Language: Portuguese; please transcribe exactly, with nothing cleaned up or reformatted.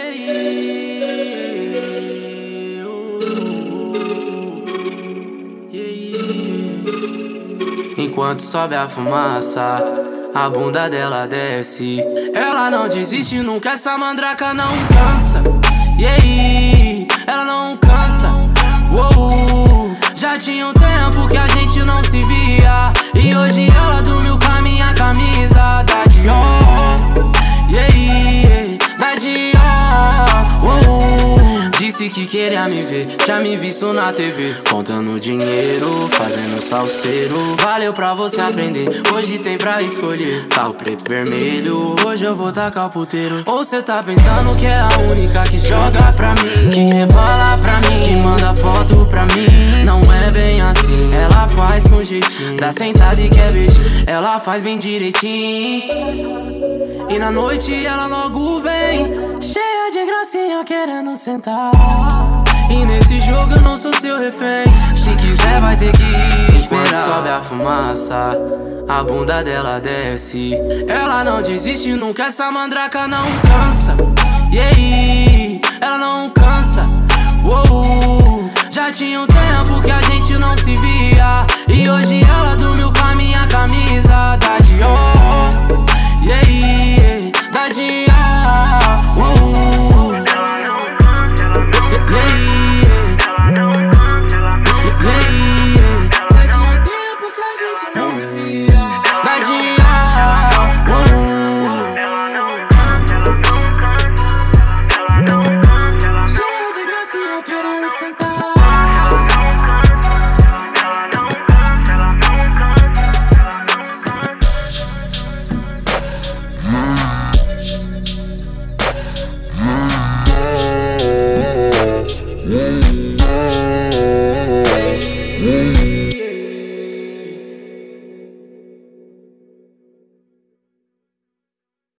Enquanto sobe a fumaça, a bunda dela desce. Ela não desiste nunca, essa mandraca não cansa. Yeah, ela não cansa. Uou, já tinha um tempo que a gente não se via, e hoje ela dormiu com a minha camisa da Dior. Yeah, da Dior. Uou, disse que queria me ver, tinha me visto na T V, contando dinheiro, fazendo salseiro. Valeu pra você aprender, hoje tem pra escolher carro preto, vermelho, hoje eu vou tacar o puteiro. Ou cê tá pensando que é a única que joga pra mim, que rebola pra mim, que manda foto pra mim? Não é bem assim, ela faz com jeitinho, dá sentada e quer beijinho, ela faz bem direitinho. E na noite ela logo vem, cheia de gracinha querendo sentar. E nesse jogo eu não sou seu refém, se quiser vai ter que esperar. Quando sobe a fumaça, a bunda dela desce. Ela não desiste nunca, essa mandraca não cansa. Yeah, ela não cansa. Uou, já tinha um tempo que a gente não se via, e hoje ela dormiu com a minha camisa da Dior. Yeah,